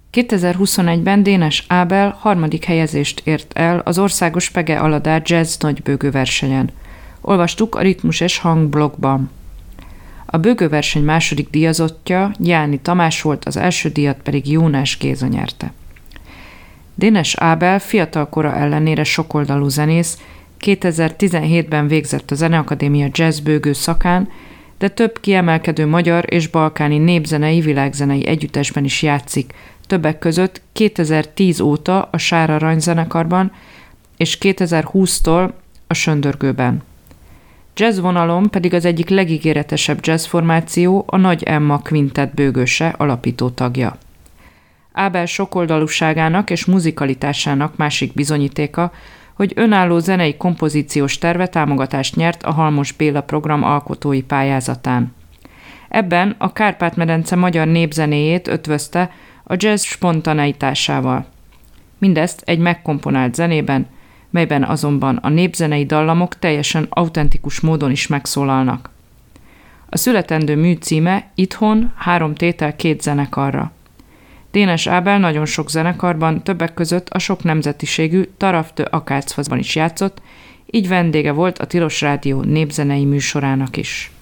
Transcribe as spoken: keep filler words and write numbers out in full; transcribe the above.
kétezer-huszonegyben Dénes Ábel harmadik helyezést ért el az országos Pege Aladár jazz nagybőgő versenyen. Olvastuk a Ritmus és Hang blogban. A bőgőverseny második díjazottja Jáni Tamás volt, az első díjat pedig Jónás Géza nyerte. Dénes Ábel fiatal kora ellenére sokoldalú zenész, kétezer-tizenhétben végzett a Zeneakadémia jazzbőgő szakán, de több kiemelkedő magyar és balkáni népzenei, világzenei együttesben is játszik, többek között kétezer-tíz óta a Sár Arany zenekarban és kétezer-húsztól a Söndörgőben. Jazz vonalon pedig az egyik legígéretesebb jazzformáció a Nagy Emma Quintet bőgőse, alapító tagja. Ábel sokoldalúságának és muzikalitásának másik bizonyítéka, hogy önálló zenei kompozíciós terve támogatást nyert a Halmos Béla program alkotói pályázatán. Ebben a Kárpát-medence magyar népzenéjét ötvözte a jazz spontaneitásával. Mindezt egy megkomponált zenében, melyben azonban a népzenei dallamok teljesen autentikus módon is megszólalnak. A születendő mű címe Itthon három tétel két zenekarra. Dénes Ábel nagyon sok zenekarban, többek között a sok nemzetiségű Taraftő Akácfaszban is játszott, így vendége volt a Tilos Rádió népzenei műsorának is.